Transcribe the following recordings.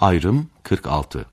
Ayrım 46.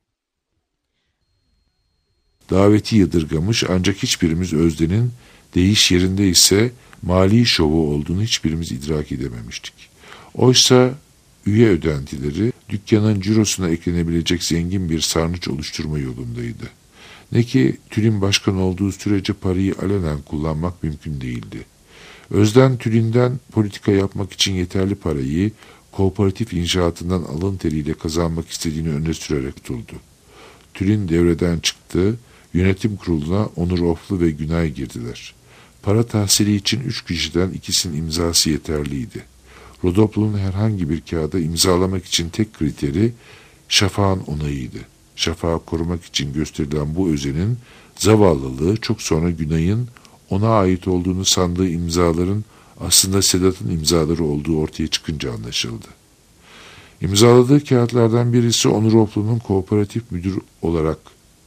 Daveti yadırgamış ancak hiçbirimiz Özden'in deyiş yerinde ise mali şovu olduğunu hiçbirimiz idrak edememiştik. Oysa üye ödentileri dükkanın cirosuna eklenebilecek zengin bir sarnıç oluşturma yolundaydı. Ne ki TÜL'ün başkan olduğu sürece parayı alenen kullanmak mümkün değildi. Özden TÜL'ünden politika yapmak için yeterli parayı kooperatif inşaatından alın teriyle kazanmak istediğini öne sürerek tutuldu. TÜL'ün devreden çıktı, yönetim kuruluna Onur Oflu ve Günay girdiler. Para tahsili için 3 kişiden ikisinin imzası yeterliydi. Rodoplu'nun herhangi bir kağıda imzalamak için tek kriteri Şafak'ın onayıydı. Şafak'ı korumak için gösterilen bu özenin zavallılığı çok sonra Günay'ın ona ait olduğunu sandığı imzaların aslında Sedat'ın imzaları olduğu ortaya çıkınca anlaşıldı. İmzaladığı kağıtlardan birisi Onur Oflu'nun kooperatif müdür olarak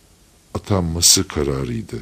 atanması kararıydı.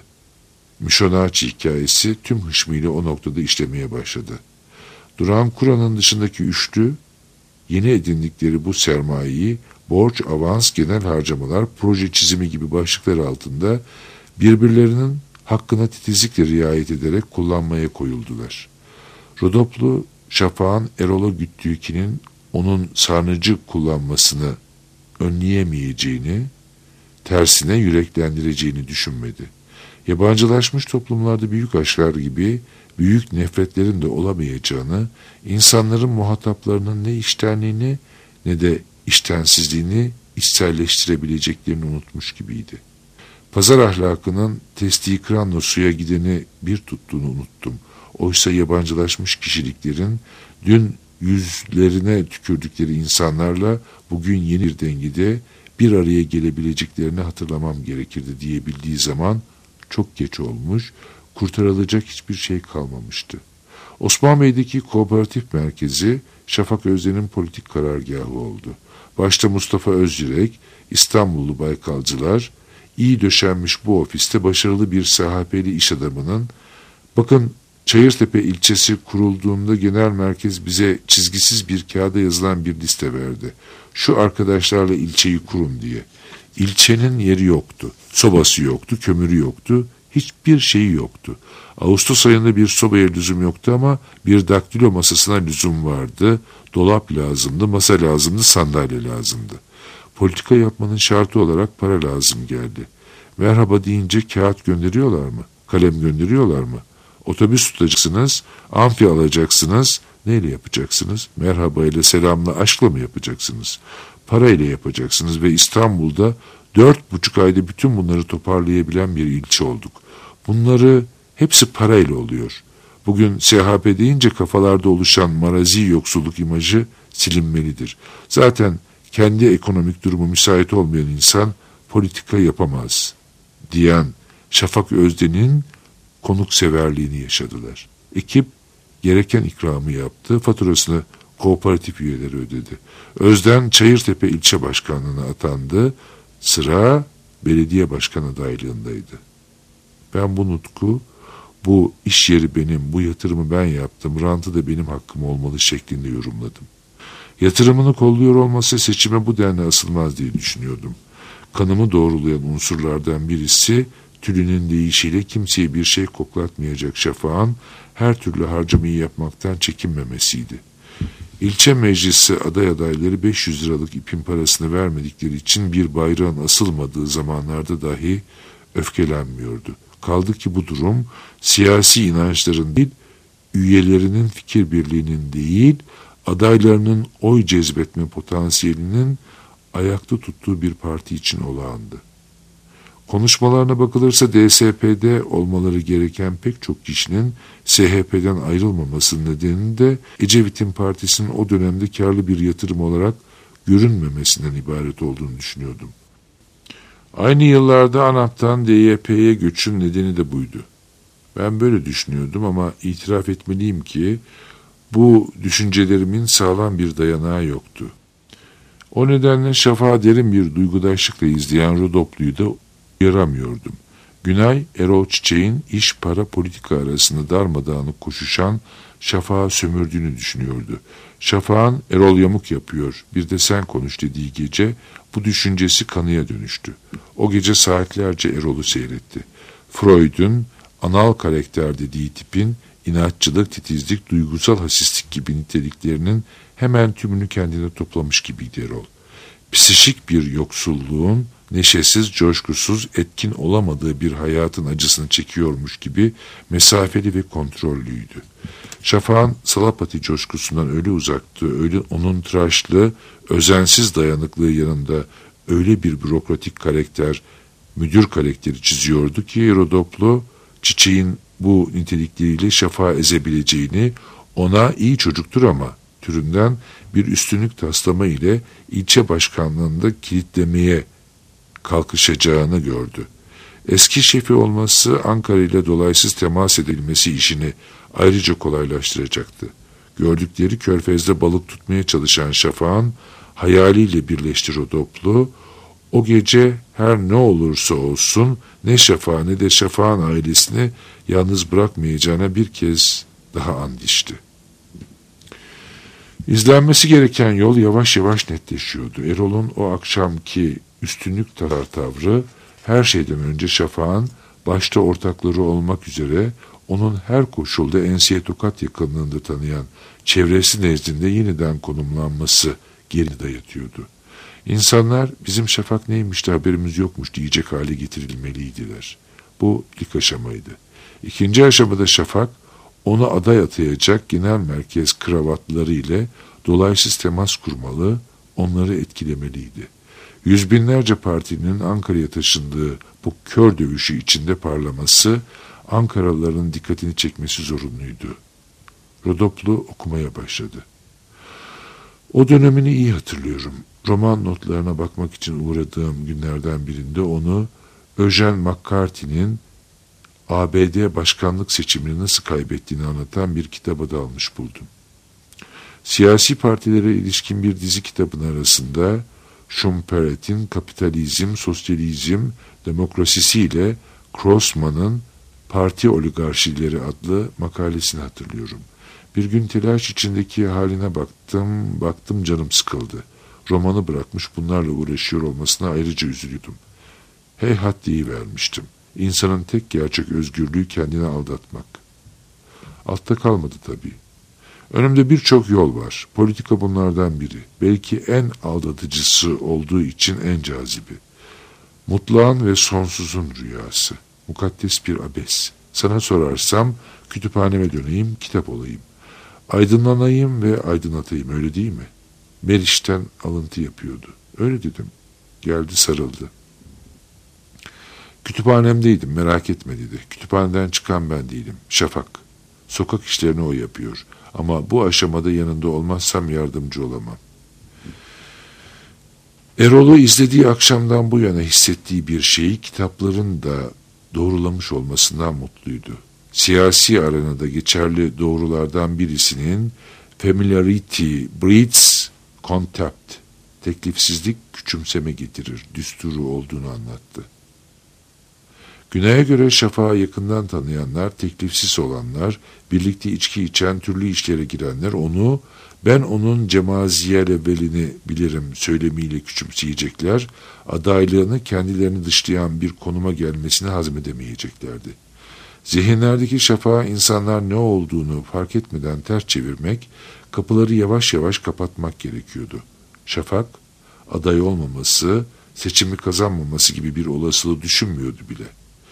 Mişonaçi hikayesi tüm hışmıyla o noktada işlemeye başladı. Duran Kura'nın dışındaki üçlü yeni edindikleri bu sermayeyi borç, avans, genel harcamalar, proje çizimi gibi başlıklar altında birbirlerinin hakkına titizlikle riayet ederek kullanmaya koyuldular. Rodoplu, Şafak'ın Erol'a güttüğükinin onun sarnıcı kullanmasını önleyemeyeceğini, tersine yüreklendireceğini düşünmedi. Yabancılaşmış toplumlarda büyük aşklar gibi büyük nefretlerin de olamayacağını, insanların muhataplarının ne iştenliğini ne de iştensizliğini içselleştirebileceklerini unutmuş gibiydi. Pazar ahlakının testiyi kıranla suya gideni bir tuttuğunu unuttum. Oysa yabancılaşmış kişiliklerin dün yüzlerine tükürdükleri insanlarla bugün yeni bir dengede bir araya gelebileceklerini hatırlamam gerekirdi diyebildiği zaman çok geç olmuş, kurtarılacak hiçbir şey kalmamıştı. Osman Bey'deki kooperatif merkezi Şafak Özden'in politik karargahı oldu. Başta Mustafa Özyürek, İstanbullu Baykalcılar, iyi döşenmiş bu ofiste başarılı bir SHP'li iş adamının, bakın Çayırtepe ilçesi kurulduğunda genel merkez bize çizgisiz bir kağıda yazılan bir liste verdi. Şu arkadaşlarla ilçeyi kurun diye. İlçenin yeri yoktu, sobası yoktu, kömürü yoktu, hiçbir şeyi yoktu. Ağustos ayında bir sobaya lüzum yoktu ama bir daktilo masasına lüzum vardı. Dolap lazımdı, masa lazımdı, sandalye lazımdı. Politika yapmanın şartı olarak para lazım geldi. Merhaba deyince kağıt gönderiyorlar mı? Kalem gönderiyorlar mı? Otobüs tutacaksınız, amfi alacaksınız. Neyle yapacaksınız? Merhaba ile, selamla, aşkla mı yapacaksınız? Parayla yapacaksınız ve İstanbul'da 4,5 ayda bütün bunları toparlayabilen bir ilçe olduk. Bunları hepsi parayla oluyor. Bugün SHP deyince kafalarda oluşan marazi yoksulluk imajı silinmelidir. Zaten kendi ekonomik durumu müsait olmayan insan politika yapamaz diyen Şafak Özden'in konukseverliğini yaşadılar. Ekip gereken ikramı yaptı, faturasını kooperatif üyeleri ödedi. Özden Çayırtepe ilçe başkanlığına atandı, sıra belediye başkan adaylığındaydı. Ben bu nutku, bu iş yeri benim, bu yatırımı ben yaptım, rantı da benim hakkım olmalı şeklinde yorumladım. Yatırımını kolluyor olmasa seçime bu denli asılmaz diye düşünüyordum. Kanımı doğrulayan unsurlardan birisi, TÜL'ünün deyişiyle kimseye bir şey koklatmayacak Şafak'ın her türlü harcamayı yapmaktan çekinmemesiydi. İlçe meclisi aday adayları 500 liralık ipin parasını vermedikleri için bir bayrağın asılmadığı zamanlarda dahi öfkelenmiyordu. Kaldı ki bu durum siyasi inançların değil, üyelerinin fikir birliğinin değil, adaylarının oy cezbetme potansiyelinin ayakta tuttuğu bir parti için olağandı. Konuşmalarına bakılırsa DSP'de olmaları gereken pek çok kişinin SHP'den ayrılmamasının nedeni de Ecevit'in partisinin o dönemde karlı bir yatırım olarak görünmemesinden ibaret olduğunu düşünüyordum. Aynı yıllarda ANAP'tan DYP'ye göçün nedeni de buydu. Ben böyle düşünüyordum ama itiraf etmeliyim ki bu düşüncelerimin sağlam bir dayanağı yoktu. O nedenle Şafak'ı derin bir duygudaşlıkla izleyen Rodoplu'yu da yaramıyordum. Günay, Erol Çiçek'in iş, para, politika arasında darmadağınık koşuşan Şafak'ı sömürdüğünü düşünüyordu. Şafak'ın Erol yamuk yapıyor, bir de sen konuş dediği gece Bu düşüncesi kanıya dönüştü. O gece saatlerce Erol'u seyretti. Freud'un anal karakter dediği tipin inatçılık, titizlik, duygusal hasislik gibi niteliklerinin hemen tümünü kendine toplamış gibiydi Erol. Psişik bir yoksulluğun, neşesiz, coşkusuz, etkin olamadığı bir hayatın acısını çekiyormuş gibi mesafeli ve kontrollüydü. Şafak'ın Salapati coşkusundan öyle uzaktı, öyle onun tıraşlı, özensiz dayanıklığı yanında öyle bir bürokratik karakter, müdür karakteri çiziyordu ki Rodoplu, Çiçeğin bu nitelikleriyle Şafak'ı ezebileceğini, ona iyi çocuktur ama türünden bir üstünlük taslama ile ilçe başkanlığında kilitlemeye kalkışacağını gördü. Eski şefi olması Ankara ile dolaysız temas edilmesi işini ayrıca kolaylaştıracaktı. Gördükleri körfezde balık tutmaya çalışan Şafak'ın hayaliyle birleşti Rodoplu. O gece her ne olursa olsun ne Şafak ne de Şafak'ın ailesini yalnız bırakmayacağına bir kez daha and içti. İzlenmesi gereken yol yavaş yavaş netleşiyordu. Erol'un o akşamki üstünlük tavrı her şeyden önce Şafak'ın başta ortakları olmak üzere onun her koşulda enseye tokat yakınlığında tanıyan çevresi nezdinde yeniden konumlanması geri dayatıyordu. İnsanlar bizim Şafak neymiş de haberimiz yokmuş diyecek hale getirilmeliydiler. Bu ilk aşamaydı. İkinci aşamada Şafak onu aday atayacak genel merkez kravatları ile dolaysız temas kurmalı, onları etkilemeliydi. Yüz binlerce partinin Ankara'ya taşındığı bu kör dövüşü içinde parlaması, Ankaralıların dikkatini çekmesi zorunluydu. Rodoplu okumaya başladı. O dönemini iyi hatırlıyorum. Roman notlarına bakmak için uğradığım günlerden birinde onu Eugene McCarthy'nin ABD başkanlık seçimini nasıl kaybettiğini anlatan bir kitaba dalmış buldum. Siyasi partilere ilişkin bir dizi kitabın arasında Schumpeter'in Kapitalizm, Sosyalizm, Demokrasisi ile Grossman'ın Parti Oligarşileri adlı makalesini hatırlıyorum. Bir gün telaş içindeki haline baktım canım sıkıldı. Romanı bırakmış bunlarla uğraşıyor olmasına ayrıca üzülüyordum. Heyhat deyivermiştim. İnsanın tek gerçek özgürlüğü kendini aldatmak. Altta kalmadı tabii. Önümde birçok yol var. Politika bunlardan biri. Belki en aldatıcısı olduğu için en cazibi. Mutlağın ve sonsuzun rüyası. Mukaddes bir abes. Sana sorarsam kütüphaneme döneyim, kitap olayım. Aydınlanayım ve aydınlatayım, öyle değil mi? Meriç'ten alıntı yapıyordu. Öyle dedim. Geldi sarıldı. Kütüphanemdeydim, merak etme dedi. Kütüphaneden çıkan ben değilim. Şafak. Sokak işlerini o yapıyor. Ama bu aşamada yanında olmazsam yardımcı olamam. Erol'u izlediği akşamdan bu yana hissettiği bir şeyi kitapların da doğrulamış olmasından mutluydu. Siyasi arenada geçerli doğrulardan birisinin familiarity breeds contempt, teklifsizlik küçümseme getirir, düsturu olduğunu anlattı. Güney'e göre Şafak'ı yakından tanıyanlar, teklifsiz olanlar, birlikte içki içen, türlü işlere girenler onu, ben onun cemaziyel evvelini bilirim söylemiyle küçümseyecekler, adaylığını kendilerini dışlayan bir konuma gelmesini hazmedemeyeceklerdi. Zihinlerdeki Şafak'a insanlar ne olduğunu fark etmeden ters çevirmek, kapıları yavaş yavaş kapatmak gerekiyordu. Şafak, aday olmaması, seçimi kazanmaması gibi bir olasılığı düşünmüyordu bile.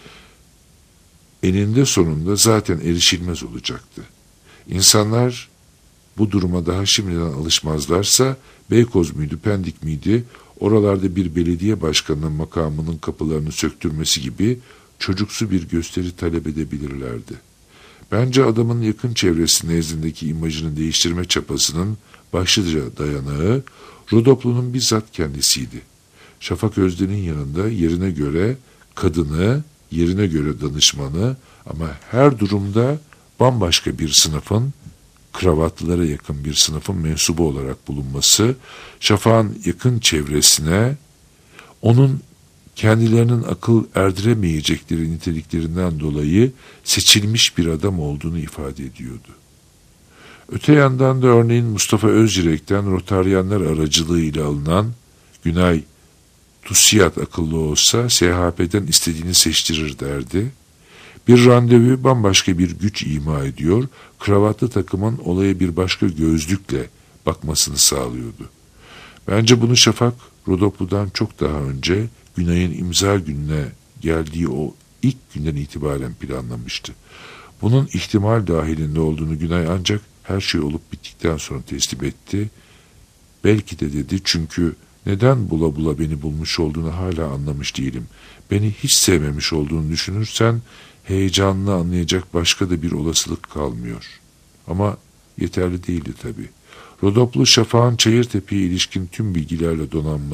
Eninde sonunda zaten erişilmez olacaktı. İnsanlar bu duruma daha şimdiden alışmazlarsa Beykoz muydu, Pendik miydi, oralarda bir belediye başkanının makamının kapılarını söktürmesi gibi çocuksu bir gösteri talep edebilirlerdi. Bence adamın yakın çevresi nezdindeki imajını değiştirme çapasının başlıca dayanağı Rodoplu'nun bizzat kendisiydi. Şafak Özden'in yanında yerine göre kadını, yerine göre danışmanı ama her durumda bambaşka bir sınıfın, kravatlılara yakın bir sınıfın mensubu olarak bulunması, Şafak'ın yakın çevresine onun kendilerinin akıl erdiremeyecekleri niteliklerinden dolayı seçilmiş bir adam olduğunu ifade ediyordu. Öte yandan da örneğin Mustafa Özcirek'ten Rotaryanlar aracılığıyla alınan Günay TÜSİAD akıllı olsa SHP'den istediğini seçtirir derdi. Bir randevu bambaşka bir güç ima ediyor, kravatlı takımın olaya bir başka gözlükle bakmasını sağlıyordu. Bence bunu Şafak, Rodoplu'dan çok daha önce Günay'ın imza gününe geldiği o ilk günden itibaren planlamıştı. Bunun ihtimal dahilinde olduğunu Günay ancak her şey olup bittikten sonra teslim etti. Belki de dedi, çünkü neden bula bula beni bulmuş olduğunu hala anlamış değilim. Beni hiç sevmemiş olduğunu düşünürsen heyecanını anlayacak başka da bir olasılık kalmıyor. Ama yeterli değildi tabii. Rodoplu Şafak'ın Çayırtepe'ye ilişkin tüm bilgilerle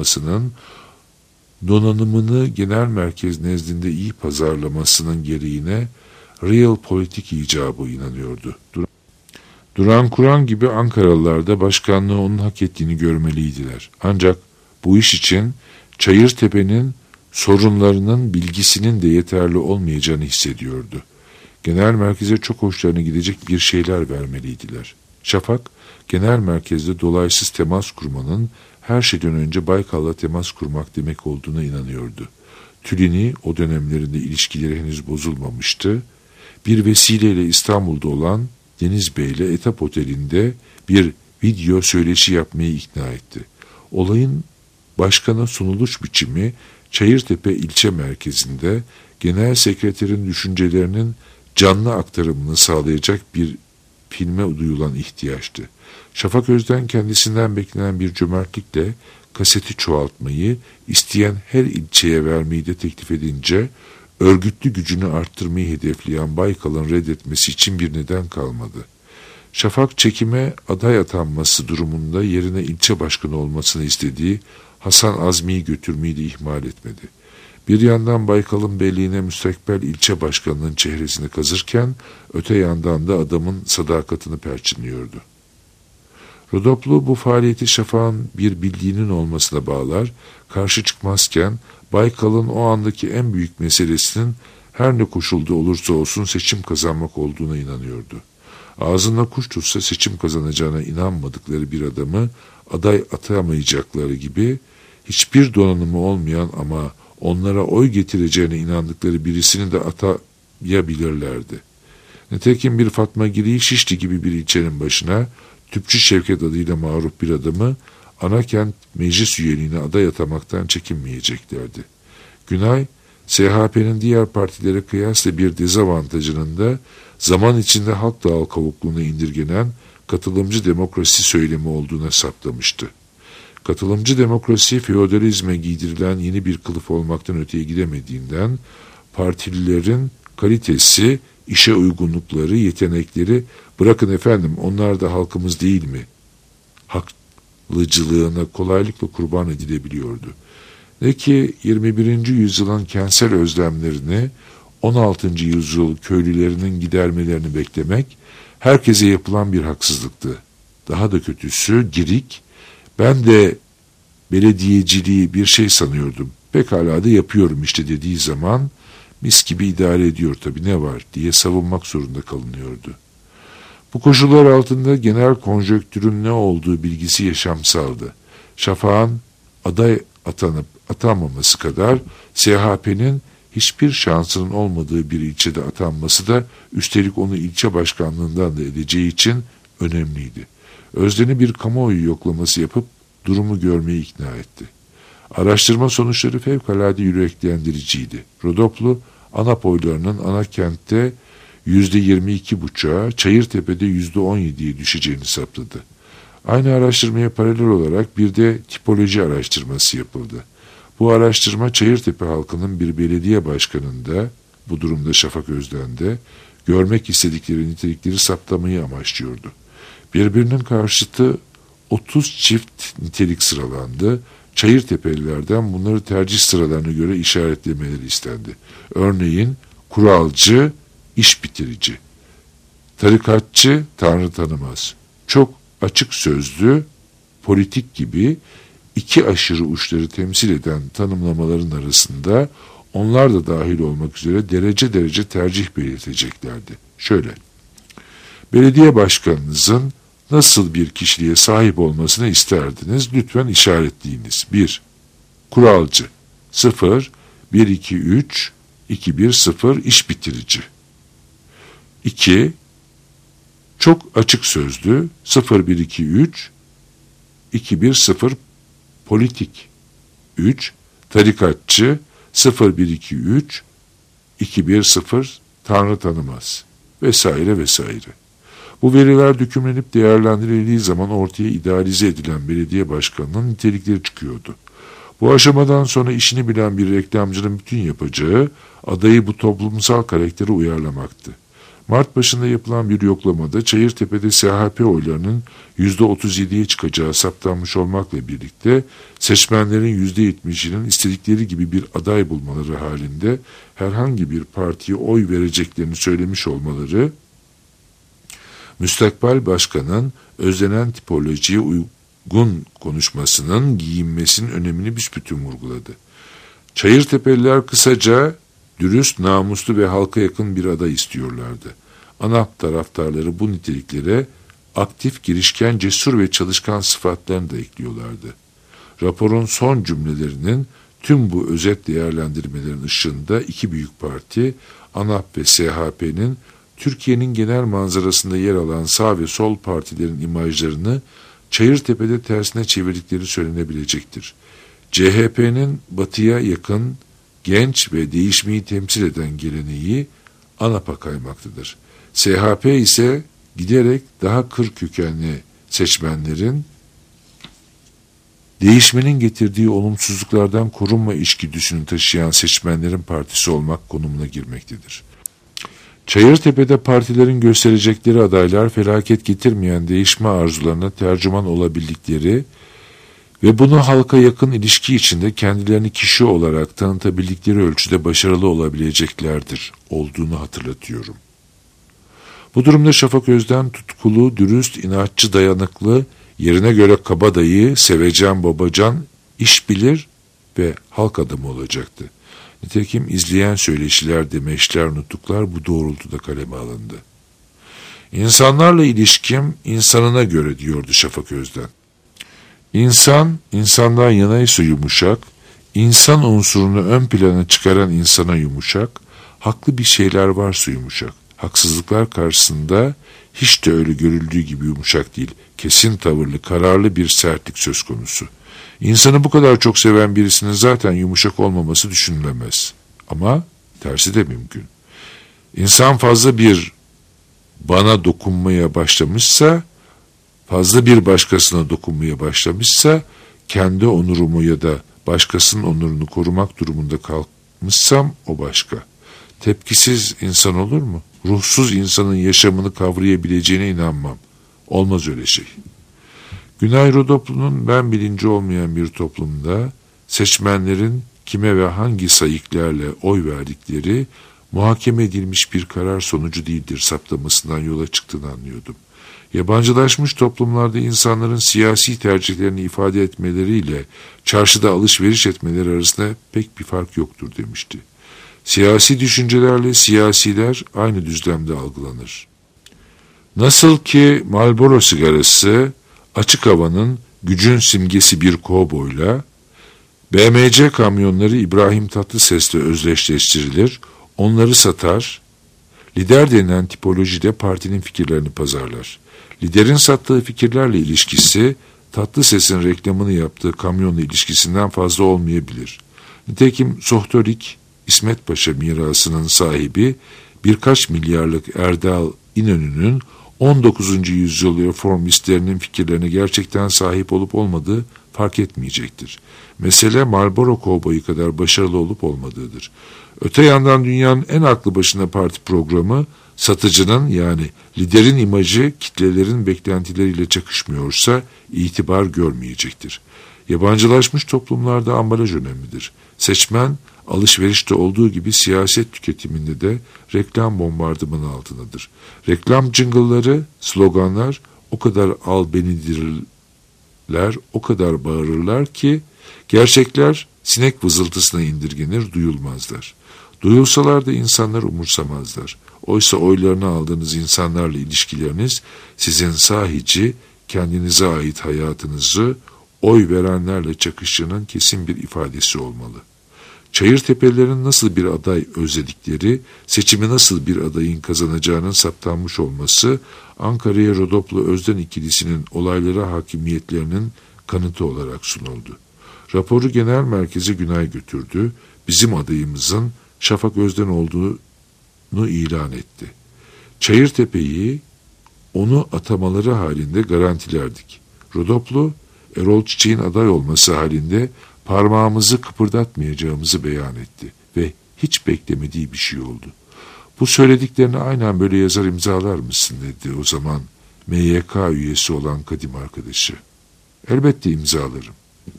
donanımını genel merkez nezdinde iyi pazarlamasının gereğine real politik icabı inanıyordu. Duran Kuran gibi Ankaralılar da başkanlığı onun hak ettiğini görmeliydiler. Ancak bu iş için Çayırtepe'nin sorunlarının bilgisinin de yeterli olmayacağını hissediyordu. Genel merkeze çok hoşlarına gidecek bir şeyler vermeliydiler. Şafak, genel merkezde dolaysız temas kurmanın her şeyden önce Baykal'la temas kurmak demek olduğuna inanıyordu. Tülini o dönemlerinde ilişkileri henüz bozulmamıştı. Bir vesileyle İstanbul'da olan Deniz Bey'le Etap Oteli'nde bir video söyleşi yapmayı ikna etti. Olayın başkana sunuluş biçimi Çayırtepe ilçe merkezinde genel sekreterin düşüncelerinin canlı aktarımını sağlayacak bir filme duyulan ihtiyaçtı. Şafak Özden kendisinden beklenen bir cömertlikle kaseti çoğaltmayı, isteyen her ilçeye vermeyi de teklif edince örgütlü gücünü arttırmayı hedefleyen Baykal'ın reddetmesi için bir neden kalmadı. Şafak çekime aday atanması durumunda yerine ilçe başkanı olmasını istediği Hasan Azmi'yi götürmeyi de ihmal etmedi. Bir yandan Baykal'ın belliğine müstakbel ilçe başkanının çehresini kazırken öte yandan da adamın sadakatini perçinliyordu. Rodoplu bu faaliyeti Şafak'ın bir bildiğinin olmasına bağlar, karşı çıkmazken Baykal'ın o andaki en büyük meselesinin her ne koşulda olursa olsun seçim kazanmak olduğuna inanıyordu. Ağzında kuş tutsa seçim kazanacağına inanmadıkları bir adamı aday atamayacakları gibi hiçbir donanımı olmayan ama onlara oy getireceğine inandıkları birisini de atayabilirlerdi. Nitekim bir Fatma Giri'yi Şişli gibi bir ilçenin başına Tüpçü Şevket adıyla mağrup bir adamı Anakent meclis üyeliğine aday atamaktan çekinmeyeceklerdi. Günay, SHP'nin diğer partilere kıyasla bir dezavantajının da zaman içinde halk dağıl kavukluğuna indirgenen katılımcı demokrasi söylemi olduğuna saptamıştı. Katılımcı demokrasi feodalizme giydirilen yeni bir kılıf olmaktan öteye gidemediğinden partililerin kalitesi, işe uygunlukları, yetenekleri, bırakın efendim onlar da halkımız değil mi haklıcılığına kolaylıkla kurban edilebiliyordu. Ne ki 21. yüzyılın kentsel özlemlerini 16. yüzyıl köylülerinin gidermelerini beklemek herkese yapılan bir haksızlıktı. Daha da kötüsü Girik, ben de belediyeciliği bir şey sanıyordum, pekala da yapıyorum işte dediği zaman mis gibi idare ediyor tabii ne var diye savunmak zorunda kalınıyordu. Bu koşullar altında genel konjonktürün ne olduğu bilgisi yaşamsaldı. Şafak'ın aday atanıp atanmaması kadar SHP'nin hiçbir şansının olmadığı bir ilçede atanması da üstelik onu ilçe başkanlığından da edeceği için önemliydi. Özden'i bir kamuoyu yoklaması yapıp durumu görmeyi ikna etti. Araştırma sonuçları fevkalade yüreklendiriciydi. Rodoplu, ANAP oylarının Anakent'te %22,5'a, Çayırtepe'de %17'ye düşeceğini saptadı. Aynı araştırmaya paralel olarak bir de tipoloji araştırması yapıldı. Bu araştırma Çayırtepe halkının bir belediye başkanında, bu durumda Şafak Özden'de, görmek istedikleri nitelikleri saptamayı amaçlıyordu. Birbirinin karşıtı 30 çift nitelik sıralandı. Çayırtepelilerden bunları tercih sıralarına göre işaretlemeleri istendi. Örneğin kuralcı, iş bitirici, tarikatçı, tanrı tanımaz, çok açık sözlü, politik gibi iki aşırı uçları temsil eden tanımlamaların arasında onlar da dahil olmak üzere derece derece tercih belirteceklerdi. Şöyle, belediye başkanınızın nasıl bir kişiliğe sahip olmasını isterdiniz? Lütfen işaretleyiniz. 1. Kuralcı. 0-1-2-3 2-1-0 iş bitirici. 2. Çok açık sözlü 0-1-2-3 2-1-0 politik. 3. Tarikatçı 0-1-2-3 2-1-0 Tanrı tanımaz vesaire vesaire. Bu veriler dökümlenip değerlendirildiği zaman ortaya idealize edilen belediye başkanının nitelikleri çıkıyordu. Bu aşamadan sonra işini bilen bir reklamcının bütün yapacağı adayı bu toplumsal karaktere uyarlamaktı. Mart başında yapılan bir yoklamada Çayırtepe'de SHP oylarının %37'ye çıkacağı saptanmış olmakla birlikte seçmenlerin %70'inin istedikleri gibi bir aday bulmaları halinde herhangi bir partiye oy vereceklerini söylemiş olmaları, müstakbel başkanın özlenen tipolojiye uygun konuşmasının giyinmesinin önemini büsbütün vurguladı. Çayırtepeliler kısaca dürüst, namuslu ve halka yakın bir aday istiyorlardı. ANAP taraftarları bu niteliklere aktif, girişken, cesur ve çalışkan sıfatlarını da ekliyorlardı. Raporun son cümlelerinin tüm bu özet değerlendirmelerin ışığında iki büyük parti, ANAP ve SHP'nin Türkiye'nin genel manzarasında yer alan sağ ve sol partilerin imajlarını Çayırtepe'de tersine çevirdikleri söylenebilecektir. CHP'nin batıya yakın, genç ve değişmeyi temsil eden geleneği ANAP'a kaymaktadır. SHP ise giderek daha kır kökenli seçmenlerin değişmenin getirdiği olumsuzluklardan korunma içgüdüsünü taşıyan seçmenlerin partisi olmak konumuna girmektedir. Çayırtepe'de partilerin gösterecekleri adaylar felaket getirmeyen değişme arzularına tercüman olabildikleri ve bunu halka yakın ilişki içinde kendilerini kişi olarak tanıtabildikleri ölçüde başarılı olabileceklerdir olduğunu hatırlatıyorum. Bu durumda Şafak Özden tutkulu, dürüst, inatçı, dayanıklı, yerine göre kabadayı, sevecen, babacan, iş bilir ve halk adamı olacaktı. Nitekim izleyen söyleşiler, demeçler, nutuklar bu doğrultuda kaleme alındı. İnsanlarla ilişkim insanına göre diyordu Şafak Özden. İnsan, insandan yanaysa yumuşak, insan unsurunu ön plana çıkaran insana yumuşak, haklı bir şeyler varsa yumuşak. Haksızlıklar karşısında hiç de öyle görüldüğü gibi yumuşak değil, kesin tavırlı, kararlı bir sertlik söz konusu. İnsanı bu kadar çok seven birisinin zaten yumuşak olmaması düşünülemez. Ama tersi de mümkün. İnsan fazla bir bana dokunmaya başlamışsa, fazla bir başkasına dokunmaya başlamışsa, kendi onurumu ya da başkasının onurunu korumak durumunda kalkmışsam o başka. Tepkisiz insan olur mu? Ruhsuz insanın yaşamını kavrayabileceğine inanmam. Olmaz öyle şey. Günay Rodoplu'nun ben bilinci olmayan bir toplumda seçmenlerin kime ve hangi sayıklarla oy verdikleri muhakeme edilmiş bir karar sonucu değildir saptamasından yola çıktığını anlıyordum. Yabancılaşmış toplumlarda insanların siyasi tercihlerini ifade etmeleriyle çarşıda alışveriş etmeleri arasında pek bir fark yoktur demişti. Siyasi düşüncelerle siyasiler aynı düzlemde algılanır. Nasıl ki Marlboro sigarası açık havanın gücün simgesi bir kovboyla, BMC kamyonları İbrahim Tatlıses'le özdeşleştirilir, onları satar, lider denilen tipolojide partinin fikirlerini pazarlar. Liderin sattığı fikirlerle ilişkisi, Tatlıses'in reklamını yaptığı kamyonla ilişkisinden fazla olmayabilir. Nitekim Sohtorik, İsmet Paşa mirasının sahibi, birkaç milyarlık Erdal İnönü'nün 19. yüzyıl reformistlerinin fikirlerine gerçekten sahip olup olmadığı fark etmeyecektir. Mesele Marlboro kovboyu kadar başarılı olup olmadığıdır. Öte yandan dünyanın en aklı başına parti programı, satıcının yani liderin imajı kitlelerin beklentileriyle çakışmıyorsa itibar görmeyecektir. Yabancılaşmış toplumlarda ambalaj önemlidir. Seçmen, alışverişte olduğu gibi siyaset tüketiminde de reklam bombardımanı altındadır. Reklam jingle'ları, sloganlar o kadar albenidirler, o kadar bağırırlar ki gerçekler sinek vızıltısına indirgenir, duyulmazlar. Duyulsalar da insanlar umursamazlar. Oysa oylarını aldığınız insanlarla ilişkileriniz sizin sahici, kendinize ait hayatınızı oy verenlerle çakışının kesin bir ifadesi olmalı. Çayırtepelilerin nasıl bir aday özledikleri, seçimi nasıl bir adayın kazanacağının saptanmış olması, Ankara'ya Rodoplu-Özden ikilisinin olaylara hakimiyetlerinin kanıtı olarak sunuldu. Raporu genel merkeze Günay götürdü, bizim adayımızın Şafak Özden olduğunu ilan etti. Çayırtepe'yi onu atamaları halinde garantilerdik. Rodoplu, Erol Çiçek'in aday olması halinde parmağımızı kıpırdatmayacağımızı beyan etti ve hiç beklemediği bir şey oldu. Bu söylediklerini aynen böyle yazar imzalar mısın dedi o zaman MYK üyesi olan kadim arkadaşı. Elbette imzalarım.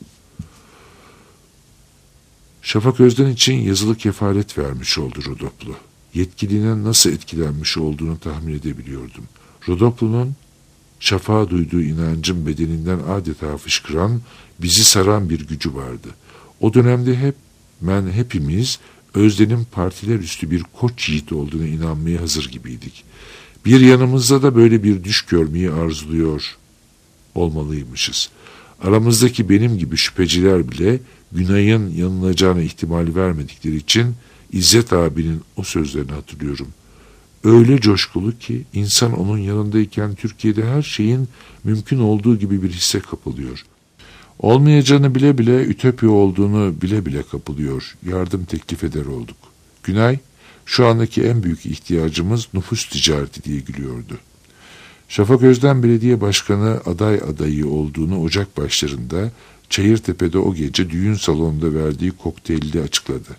Şafak Özden için yazılı kefalet vermiş oldu Rodoplu. Yetkilinin nasıl etkilenmiş olduğunu tahmin edebiliyordum. Rodoplu'nun Şafak'a duyduğu inancın bedeninden adeta fışkıran, bizi saran bir gücü vardı. O dönemde hepimiz Özden'in partiler üstü bir koç yiğit olduğuna inanmaya hazır gibiydik. Bir yanımızda da böyle bir düş görmeyi arzuluyor olmalıymışız. Aramızdaki benim gibi şüpheciler bile Günay'ın yanılacağına ihtimal vermedikleri için İzzet abinin o sözlerini hatırlıyorum. Öyle coşkulu ki insan onun yanındayken Türkiye'de her şeyin mümkün olduğu gibi bir hisse kapılıyor. Olmayacağını bile bile, ütopya olduğunu bile bile kapılıyor. Yardım teklif eder olduk. Günay, şu andaki en büyük ihtiyacımız nüfus ticareti diye gülüyordu. Şafak Özden Belediye Başkanı adayı olduğunu Ocak başlarında Çayırtepe'de o gece düğün salonunda verdiği kokteylde açıkladı.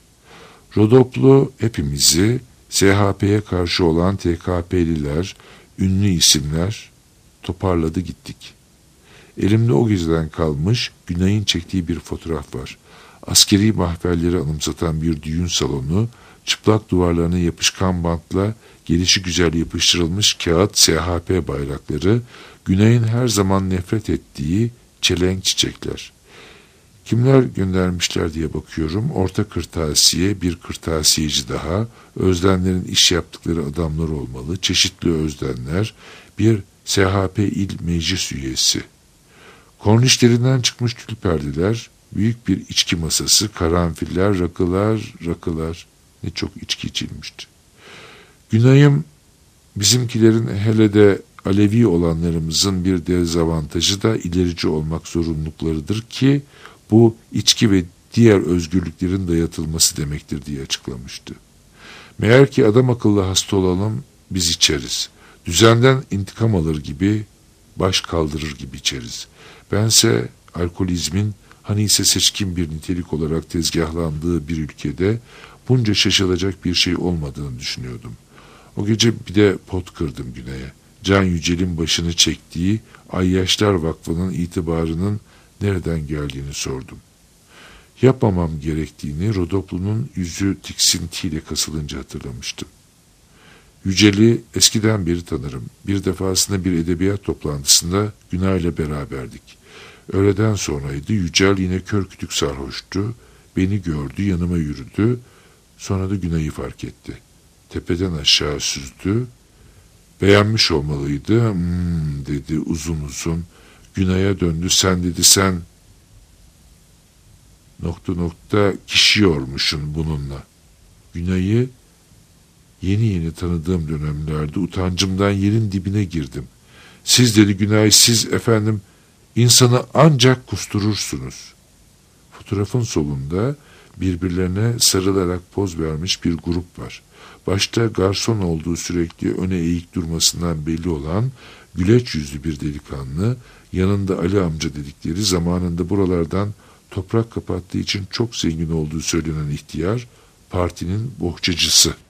Rodoplu hepimizi, SHP'ye karşı olan TKP'liler, ünlü isimler toparladı gittik. Elimde o geceden kalmış Günay'ın çektiği bir fotoğraf var. Askeri mahferleri anımsatan bir düğün salonu, çıplak duvarlarına yapışkan bantla gelişi güzel yapıştırılmış kağıt SHP bayrakları, Günay'ın her zaman nefret ettiği çelenk çiçekler. Kimler göndermişler diye bakıyorum. Orta kırtasiye, bir kırtasiyeci daha, Özdenlerin iş yaptıkları adamlar olmalı, çeşitli Özdenler, bir SHP il meclis üyesi. Kornişlerinden çıkmış tül perdeler, büyük bir içki masası, karanfiller, rakılar, ne çok içki içilmişti. Günay'ım, bizimkilerin hele de Alevi olanlarımızın bir dezavantajı da ilerici olmak zorunluluklarıdır ki, bu içki ve diğer özgürlüklerin dayatılması demektir diye açıklamıştı. Meğer ki adam akıllı hasta olalım, biz içeriz. Düzenden intikam alır gibi, baş kaldırır gibi içeriz. Bense alkolizmin hani ise seçkin bir nitelik olarak tezgahlandığı bir ülkede bunca şaşılacak bir şey olmadığını düşünüyordum. O gece bir de pot kırdım Güney'e. Can Yücel'in başını çektiği Ayyaşlar Vakfı'nın itibarının nereden geldiğini sordum. Yapmamam gerektiğini Rodoplu'nun yüzü tiksintiyle kasılınca hatırlamıştım. Yücel'i eskiden beri tanırım. Bir defasında bir edebiyat toplantısında Günay'la beraberdik. Öğleden sonraydı. Yücel yine kör kütük sarhoştu. Beni gördü, yanıma yürüdü. Sonra da Günay'ı fark etti. Tepeden aşağı süzdü. Beğenmiş olmalıydı. Dedi uzun uzun. Günay'a döndü. Sen dedi sen ... kişiyormuşsun bununla. Günay'ı yeni tanıdığım dönemlerde utancımdan yerin dibine girdim. Siz dedi Günay, siz efendim insanı ancak kusturursunuz. Fotoğrafın solunda birbirlerine sarılarak poz vermiş bir grup var. Başta garson olduğu sürekli öne eğik durmasından belli olan güleç yüzlü bir delikanlı, yanında Ali amca dedikleri zamanında buralardan toprak kapattığı için çok zengin olduğu söylenen ihtiyar, partinin bohçacısı.